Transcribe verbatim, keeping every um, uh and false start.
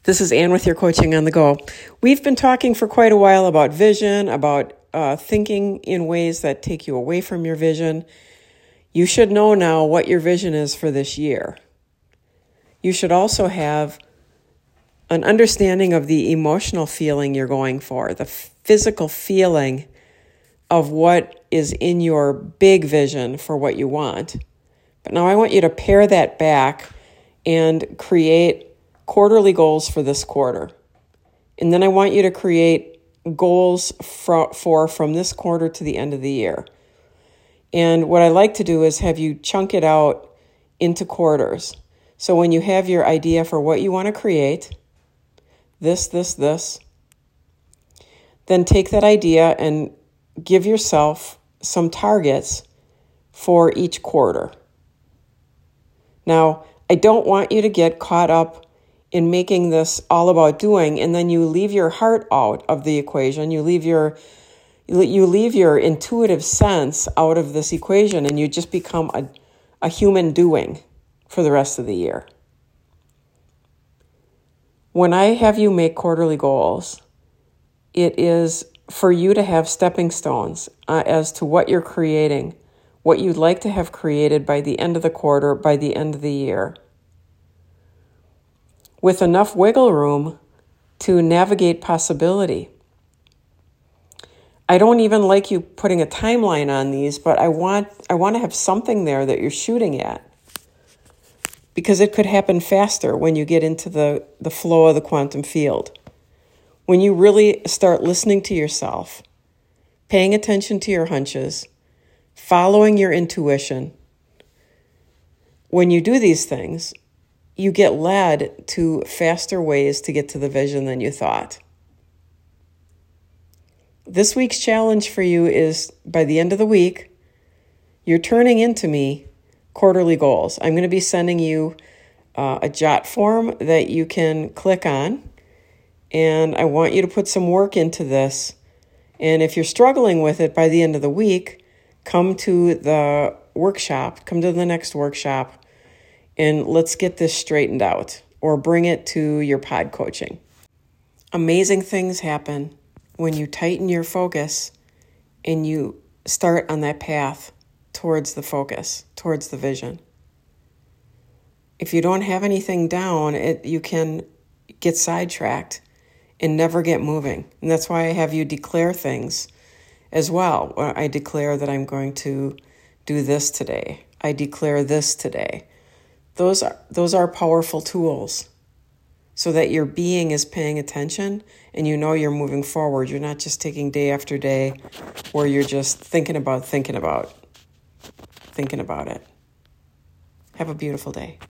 This is Ann with your Coaching on the Go. We've been talking for quite a while about vision, about uh, thinking in ways that take you away from your vision. You should know now what your vision is for this year. You should also have an understanding of the emotional feeling you're going for, the physical feeling of what is in your big vision for what you want. But now I want you to pare that back and create quarterly goals for this quarter. And then I want you to create goals for, for from this quarter to the end of the year. And what I like to do is have you chunk it out into quarters. So when you have your idea for what you want to create, this, this, this, then take that idea and give yourself some targets for each quarter. Now, I don't want you to get caught up in making this all about doing, and then you leave your heart out of the equation. You leave your you leave your intuitive sense out of this equation, and you just become a, a human doing for the rest of the year. When I have you make quarterly goals, it is for you to have stepping stones uh, as to what you're creating, what you'd like to have created by the end of the quarter, by the end of the year, with enough wiggle room to navigate possibility. I don't even like you putting a timeline on these, but I want I want to have something there that you're shooting at, because it could happen faster when you get into the, the flow of the quantum field. When you really start listening to yourself, paying attention to your hunches, following your intuition, when you do these things, you get led to faster ways to get to the vision than you thought. This week's challenge for you is, by the end of the week, you're turning into me quarterly goals. I'm going to be sending you uh, a jot form that you can click on, and I want you to put some work into this. And if you're struggling with it by the end of the week, come to the workshop, come to the next workshop, and let's get this straightened out, or bring it to your pod coaching. Amazing things happen when you tighten your focus and you start on that path towards the focus, towards the vision. If you don't have anything down, it you can get sidetracked and never get moving. And that's why I have you declare things as well. I declare that I'm going to do this today. I declare this today. Those are those are powerful tools, so that your being is paying attention and you know you're moving forward. You're not just taking day after day where you're just thinking about, thinking about, thinking about it. Have a beautiful day.